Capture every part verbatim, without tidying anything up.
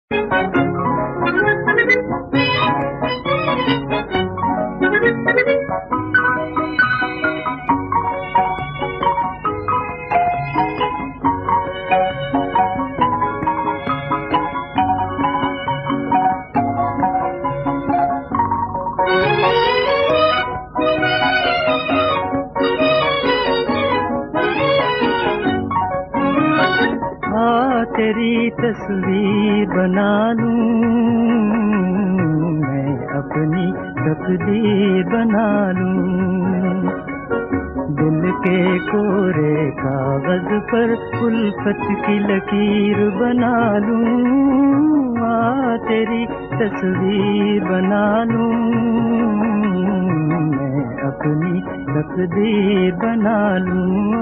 तेरी तस्वीर बना लूं, मैं अपनी तकदीर बना लूं। दिल के कोरे कागज पर उल्फत की लकीर बना लूं। आ तेरी तस्वीर बना लूं, मैं अपनी तकदीर बना लूं।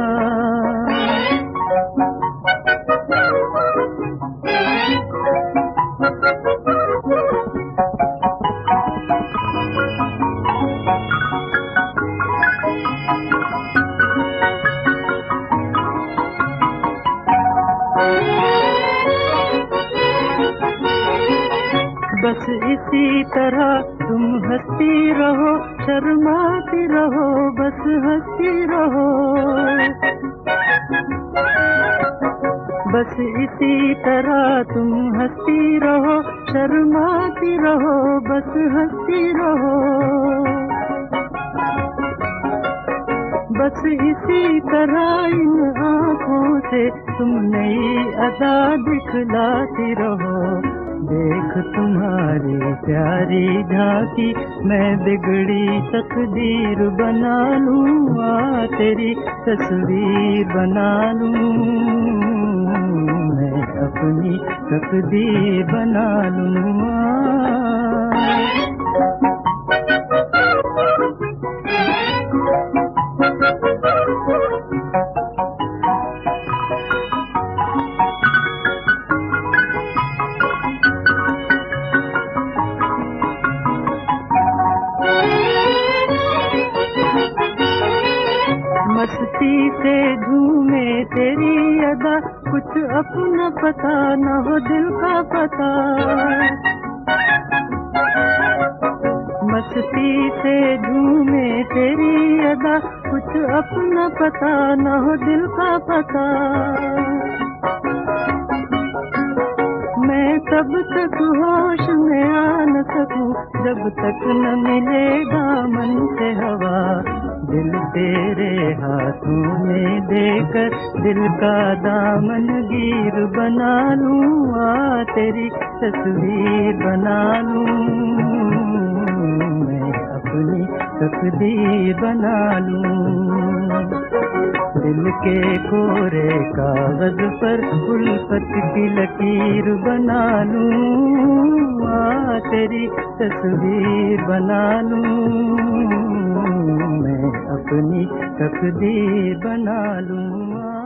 बस इसी तरह तुम हंसती रहो, शर्माती रहो, बस हंसती रहो। बस इसी तरह तुम हंसती रहो, शर्माती रहो, बस हंसती रहो। बस इसी तरह इन आँखों से तुम नई अदा दिखलाती रहो। देख तुम्हारी प्यारी झांकी, मैं बिगड़ी तकदीर बना लूं। आ तेरी तस्वीर बना लूं, मैं अपनी तकदीर बना लूं। मस्ती से झूमे तेरी अदा, कुछ अपना पता न हो दिल का पता। मस्ती से झूमे तेरी अदा, कुछ अपना पता न हो दिल का पता। मैं तब तक होश में आ न सकूं, जब तक न मिलेगा मन से हवा। दिल तेरे हाथों में देकर दिल का दामन गिर बना लूं। आ तेरी तस्वीर बना लूं, मैं अपनी तकदीर बना लूं। दिल के कोरे कागज पर उल्फत की लकीर बना लूं। आ तेरी तस्वीर बना लूं, मैं अपनी तकदीर बना लूं।